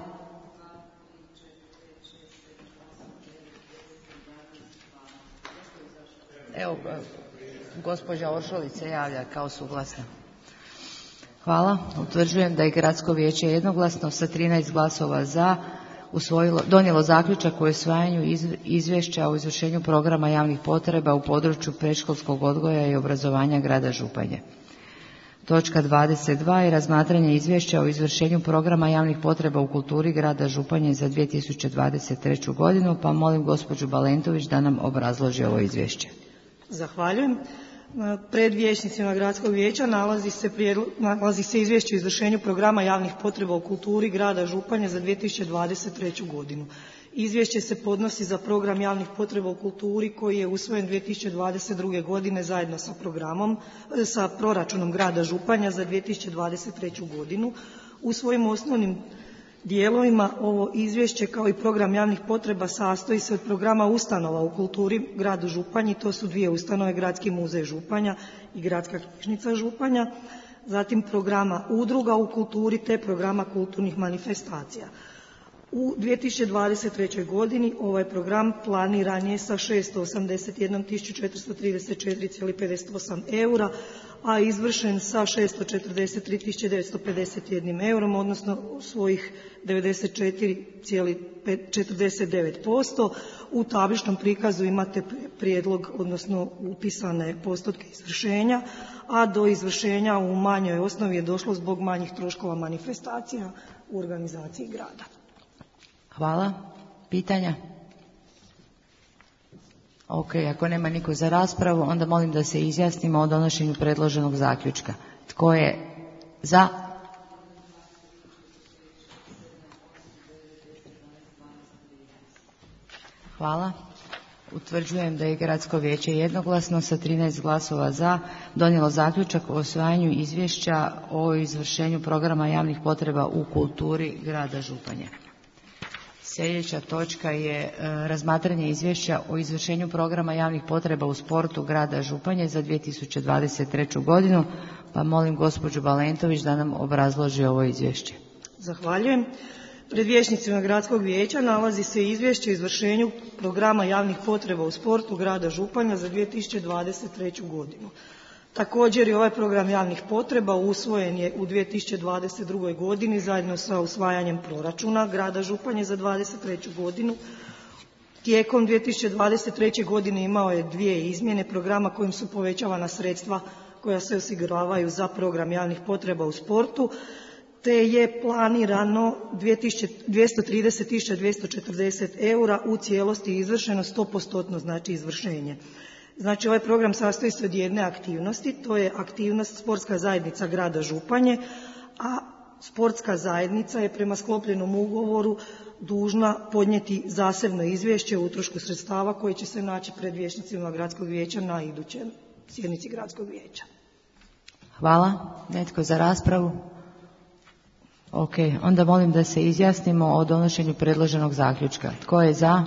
S1: Evo, gospođa Oršolić se javlja kao suglasna. Hvala. Utvrđujem da je Gradsko vijeće jednoglasno sa 13 glasova za donijelo zaključak o usvajanju izvješća o izvršenju programa javnih potreba u području predškolskog odgoja i obrazovanja grada Županje. Točka 22 je razmatranje izvješća o izvršenju programa javnih potreba u kulturi grada Županje za 2023. godinu, pa molim gospođu Balentović da nam obrazloži ovo izvješće.
S10: Zahvaljujem. Pred vijećnicima Gradskog vijeća nalazi se izvješće o izvršenju programa javnih potreba u kulturi grada Županje za 2023. godinu. Izvješće se podnosi za program javnih potreba u kulturi koji je usvojen 2022. godine zajedno sa proračunom grada Županja za 2023. godinu. U svojim osnovnim dijelovima ovo izvješće kao i program javnih potreba sastoji se od programa ustanova u kulturi gradu Županji, to su dvije ustanove, Gradski muzej Županja i Gradska knjižnica Županja, zatim programa udruga u kulturi te programa kulturnih manifestacija. U 2023. godini ovaj program planiran je sa 681.434,58 eura, a izvršen sa 643.951 eurom, odnosno svojih 94,49%. U tabličnom prikazu imate prijedlog, odnosno upisane postotke izvršenja, a do izvršenja u manjoj osnovi je došlo zbog manjih troškova manifestacija u organizaciji grada.
S1: Hvala. Pitanja? Ok, ako nema niko za raspravu, onda molim da se izjasnimo o donošenju predloženog zaključka. Tko je za? Hvala. Utvrđujem da je Gradsko vijeće jednoglasno sa 13 glasova za donijelo zaključak o usvajanju izvješća o izvršenju programa javnih potreba u kulturi grada Županje. Sljedeća točka je razmatranje izvješća o izvršenju programa javnih potreba u sportu grada Županje za 2023. godinu, pa molim gospođu Balentović da nam obrazloži ovo izvješće.
S10: Zahvaljujem. Pred vijećnicima Gradskog vijeća nalazi se izvješće o izvršenju programa javnih potreba u sportu grada Županja za 2023. godinu. Također je ovaj program javnih potreba usvojen je u 2022. godini zajedno sa usvajanjem proračuna grada Županje za 2023. godinu. Tijekom 2023. godine imao je dvije izmjene programa kojim su povećavana sredstva koja se osiguravaju za program javnih potreba u sportu, te je planirano 230.240 eura u cijelosti izvršeno 100%, znači izvršenje. Znači ovaj program sastoji se od jedne aktivnosti, to je aktivnost Sportska zajednica grada Županje, a sportska zajednica je prema sklopljenom ugovoru dužna podnijeti zasebno izvješće o utrošku sredstava koje će se naći pred vijećnicima Gradskog vijeća na idućem sjednici Gradskog vijeća.
S1: Hvala. Netko za raspravu? Ok, onda molim da se izjasnimo o donošenju predloženog zaključka. Tko je za?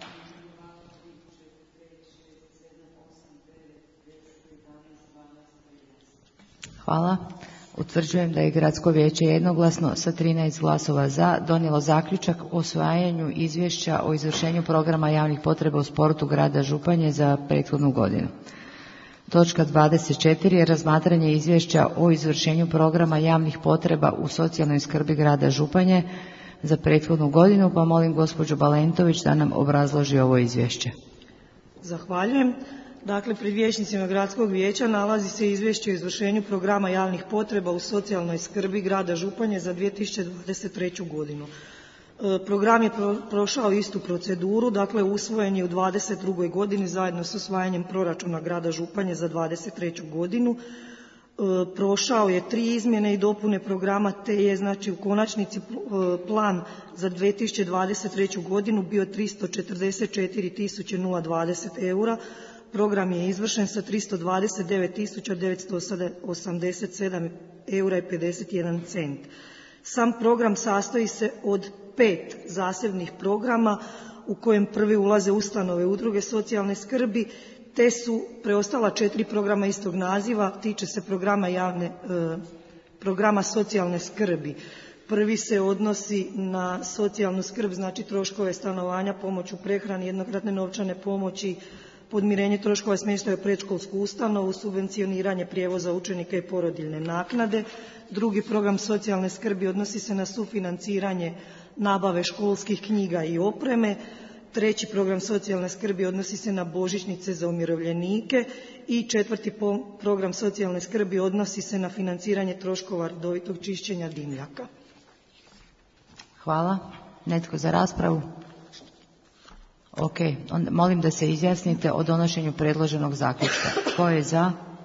S1: Hvala. Utvrđujem da je Gradsko vijeće jednoglasno sa 13 glasova za donijelo zaključak o usvajanju izvješća o izvršenju programa javnih potreba u sportu grada Županje za prethodnu godinu. Točka 24 je razmatranje izvješća o izvršenju programa javnih potreba u socijalnoj skrbi grada Županje za prethodnu godinu, pa molim gospođu Balentović da nam obrazloži ovo izvješće.
S10: Zahvaljujem. Dakle, pred vijećnicima Gradskog vijeća nalazi se izvješće o izvršenju programa javnih potreba u socijalnoj skrbi grada Županje za 2023. godinu. Program je prošao istu proceduru, dakle usvojen je u 2022. godini zajedno s usvajanjem proračuna grada Županje za 2023. godinu. Prošao je 3 izmjene i dopune programa, te je znači u konačnici plan za 2023. godinu bio 344.020 eura. Program je izvršen sa 329.987 eura i 51 cent. Sam program sastoji se od 5 zasebnih programa u kojem prvi ulaze ustanove udruge socijalne skrbi, te su preostala 4 programa istog naziva, tiče se programa socijalne skrbi. Prvi se odnosi na socijalnu skrb, znači troškove stanovanja, pomoć u prehrani, jednokratne novčane pomoći, podmirenje troškova smještaja u predškolsku ustanovu, subvencioniranje prijevoza učenika i porodiljne naknade. Drugi program socijalne skrbi odnosi se na sufinanciranje nabave školskih knjiga i opreme. Treći program socijalne skrbi odnosi se na božićnice za umirovljenike i četvrti program socijalne skrbi odnosi se na financiranje troškova redovitog čišćenja dimnjaka.
S1: Hvala. Netko za raspravu? Ok, onda molim da se izjasnite o donošenju predloženog zaključka. Tko je za?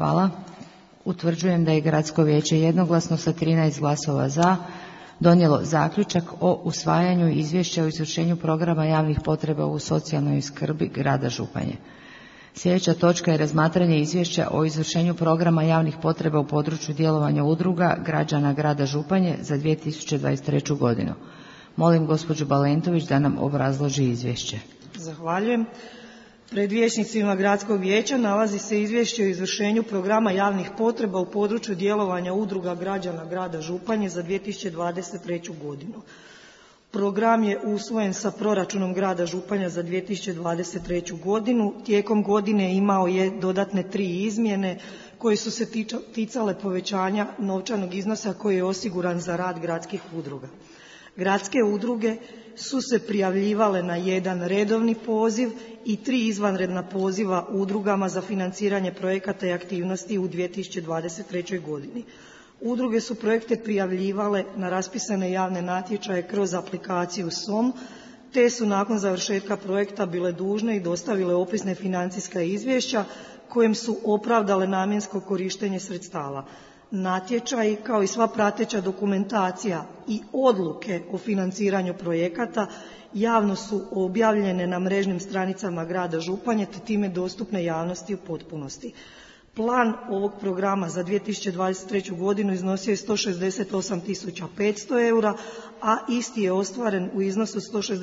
S1: Hvala. Utvrđujem da je Gradsko vijeće jednoglasno sa 13 glasova za donijelo zaključak o usvajanju izvješća o izvršenju programa javnih potreba u socijalnoj skrbi grada Županje. Sljedeća točka je razmatranje izvješća o izvršenju programa javnih potreba u području djelovanja udruga građana grada Županje za 2023. godinu. Molim gospođu Balentović da nam obrazloži izvješće.
S10: Zahvaljujem. Pred vijećnicima Gradskog vijeća nalazi se izvješće o izvršenju programa javnih potreba u području djelovanja udruga građana grada Županje za 2023. godinu. Program je usvojen sa proračunom grada Županja za 2023. godinu. Tijekom godine imao je dodatne 3 izmjene koje su se ticale povećanja novčanog iznosa koji je osiguran za rad gradskih udruga. Gradske udruge su se prijavljivale na jedan redovni poziv i 3 izvanredna poziva udrugama za financiranje projekata i aktivnosti u 2023. godini. Udruge su projekte prijavljivale na raspisane javne natječaje kroz aplikaciju SOM, te su nakon završetka projekta bile dužne i dostavile opisne financijska izvješća kojim su opravdale namjensko korištenje sredstava. Natječaji kao i sva prateća dokumentacija i odluke o financiranju projekata javno su objavljene na mrežnim stranicama grada Županje te time dostupne javnosti u potpunosti. Plan ovog programa za 2023. godinu iznosio je 168.500 eura, a isti je ostvaren u iznosu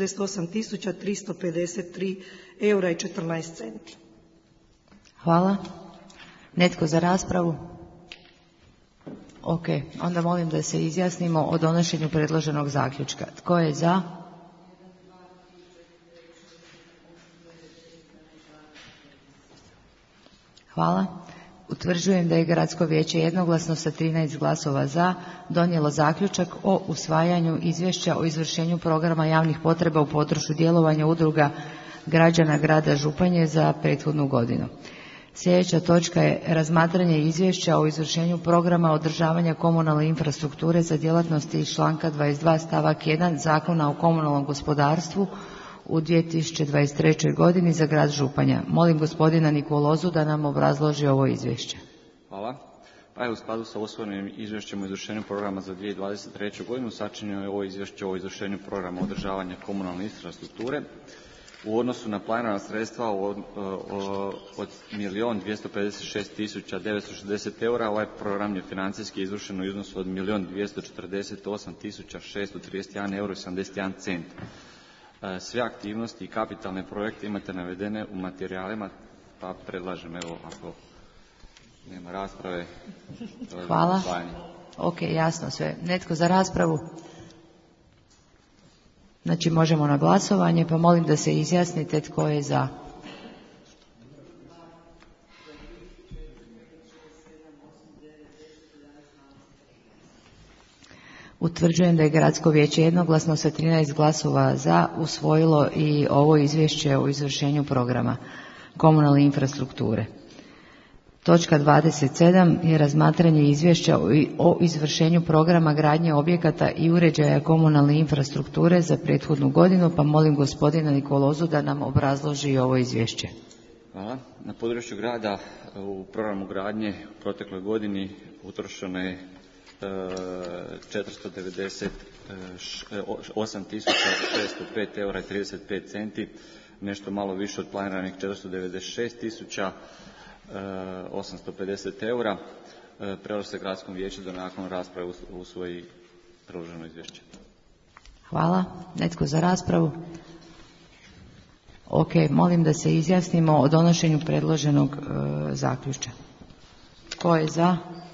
S10: 168.353 eura i 14 centi.
S1: Hvala. Netko za raspravu? Ok, onda molim da se izjasnimo o donošenju predloženog zaključka. Tko je za? Hvala. Utvrđujem da je Gradsko vijeće jednoglasno sa 13 glasova za donijelo zaključak o usvajanju izvješća o izvršenju programa javnih potreba u području djelovanja udruga građana grada Županje za prethodnu godinu. Sljedeća točka je razmatranje izvješća o izvršenju programa održavanja komunalne infrastrukture za djelatnosti iz članka 22 stavak 1 Zakona o komunalnom gospodarstvu u 2023. godini za grad Županja. Molim gospodina Nikolozu da nam obrazloži ovo izvješće.
S11: Hvala. Pa je u skladu sa usvojenim izvješćem o izvršenju programa za 2023. godinu sačinjeno je ovo izvješće o izvršenju programa održavanja komunalne infrastrukture. U odnosu na planirana sredstva od 1.256.960 eura, ovaj program je financijski izvršen u iznosu od 1.248.631 euro i 71 cent. Sve aktivnosti i kapitalne projekte imate navedene u materijalima, pa predlažem, evo, ako nema rasprave.
S1: Hvala. Ok, jasno sve. Netko za raspravu? Znači možemo na glasovanje, pa molim da se izjasnite tko je za. Utvrđujem da je Gradsko vijeće jednoglasno sa 13 glasova za usvojilo i ovo izvješće o izvršenju programa komunalne infrastrukture. Točka 27 je razmatranje izvješća o izvršenju programa gradnje objekata i uređaja komunalne infrastrukture za prethodnu godinu, pa molim gospodina Nikolozu da nam obrazloži ovo izvješće.
S11: Hvala. Na području grada u programu gradnje u protekloj godini utrošeno je 498.605 eura i 35 centi, nešto malo više od planiranih 496.850 eura. Predlaže se Gradskom vijeću da nakon rasprave usvoji predloženo izvješće.
S1: Hvala. Netko za raspravu? Ok, molim da se izjasnimo o donošenju predloženog zaključka. Tko je za?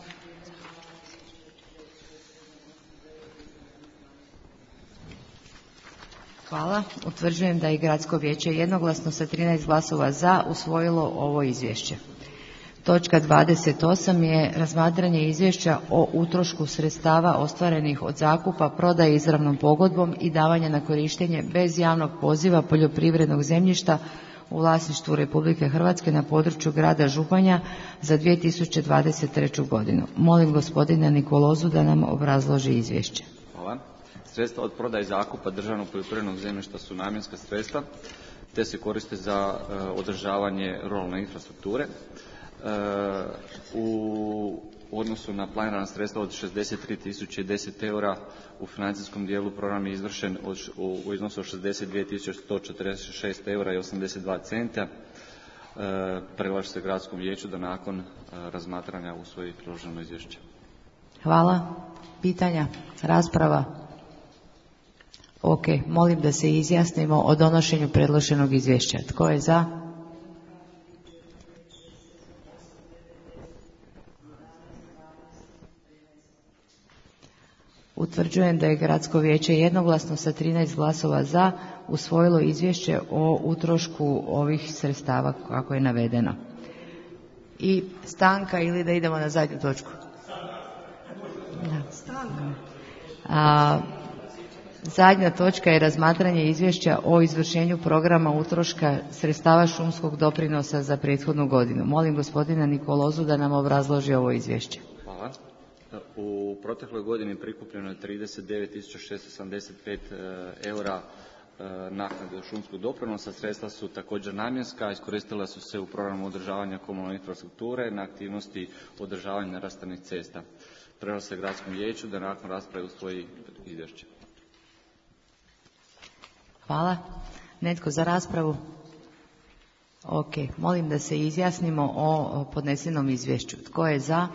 S1: Hvala. Utvrđujem da je Gradsko vijeće jednoglasno sa 13 glasova za usvojilo ovo izvješće. Točka 28 je razmatranje izvješća o utrošku sredstava ostvarenih od zakupa, prodaje izravnom pogodbom i davanja na korištenje bez javnog poziva poljoprivrednog zemljišta u vlasništvu Republike Hrvatske na području grada Županja za 2023. godinu. Molim gospodina Nikolozu da nam obrazloži izvješće.
S11: Hvala. Sredstva od prodaje zakupa državnog poljoprivrednog zemljišta su namjenska sredstva te se koriste za održavanje ruralne infrastrukture. U odnosu na planirana sredstva od 63.010 eura u financijskom dijelu program je izvršen u iznosu od 62.146 eura i 82 centa. Predlaže se gradskom vijeću da nakon razmatranja usvoji priloženo izvješće.
S1: Hvala. Pitanja? Rasprava? Ok, molim da se izjasnimo o donošenju predloženog izvješća. Tko je za? Utvrđujem da je Gradsko vijeće jednoglasno sa 13 glasova za usvojilo izvješće o utrošku ovih sredstava kako je navedeno. I stanka ili da idemo na zadnju točku? Zadnja točka je razmatranje izvješća o izvršenju programa utroška sredstava šumskog doprinosa za prethodnu godinu. Molim gospodina Nikolozu da nam obrazloži ovo izvješće.
S11: Hvala. U protekloj godini prikupljeno je 39.675 eura naknade šumskog doprinosa. Sredstva su također namjenska, iskoristila su se u programu održavanja komunalne infrastrukture na aktivnosti održavanja nerazvrstanih cesta. Predlaže se gradskom vijeću da nakon rasprave usvoji izvješće.
S1: Hvala. Netko za raspravu? Ok, molim da se izjasnimo o podnesenom izvješću. Tko je za?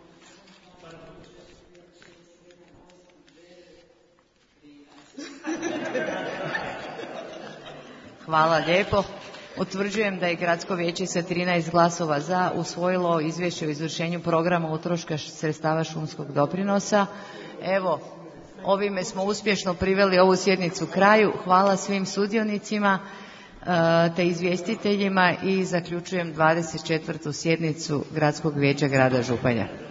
S1: Hvala lijepo. Utvrđujem da je Gradsko vijeće sa 13 glasova za usvojilo izvješće o izvršenju programa utroška sredstava šumskog doprinosa. Evo, ovime smo uspješno priveli ovu sjednicu kraju. Hvala svim sudionicima te izvjestiteljima i zaključujem 24. sjednicu Gradskog vijeća grada Županja.